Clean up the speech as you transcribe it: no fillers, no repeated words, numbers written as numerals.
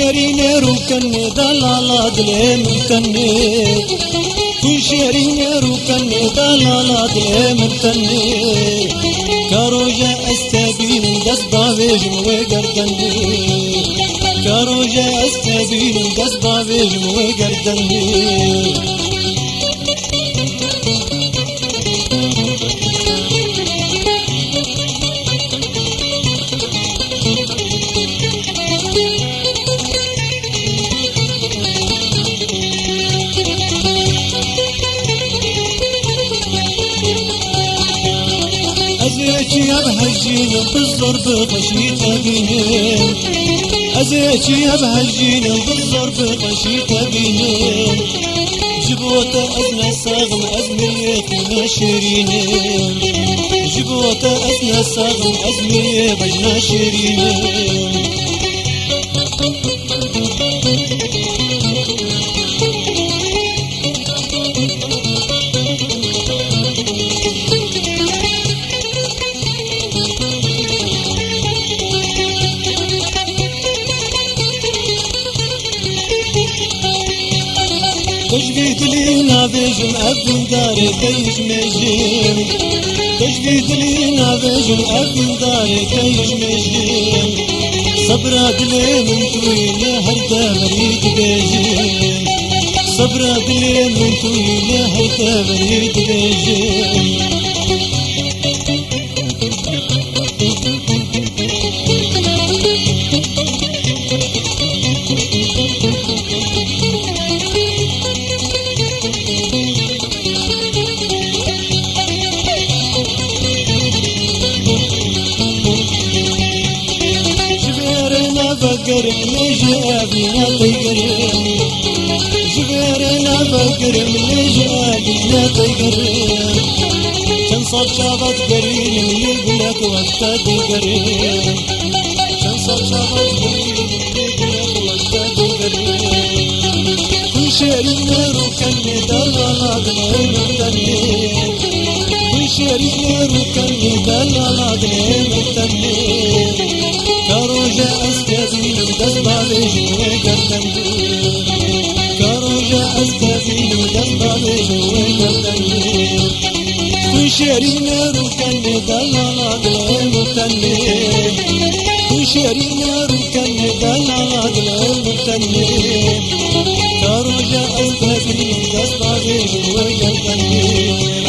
شيرين روكن دلالا دلي مكني شيرين روكن دلالا دلي مكني كاروجا استبين دسباويج وقردني كاروجا استبين دسباويج وقردني أزيتي بهالجين بالزور بقشيت بينين أزيتي بهالجين بالزور بقشيت بينين جبوت أزنا صاغم أزمية ناشرينين جبوت أزنا صاغم أزمية بجنا شيرينين تجديد لي نافيجم أبن داري كيش مجين تجديد لي نافيجم أبن داري كيش مجين صبرا دلي من طويل هردا مريد بيجين صبرا دلي من طويل هردا مريد بيجين بقرم لجابنا تقرم جبيرنا بقرم لجابنا تقرم كان صار شابط قريم لقلك وقتا تقرم كان صار شابط قريم لقلك وقتا تقرم كل شيرين روكن دلالا دلي مكتني كل شيرين روكن دلالا دلي مكتني كاروجا أستبين دسباويج وقردني كاروجا أستبين دسباويج وقردني كل شيرين روكن دلالا دلي مكتني كل شيرين روكن دلالا دلي مكتني كاروجا أستبين دسباويج وقردني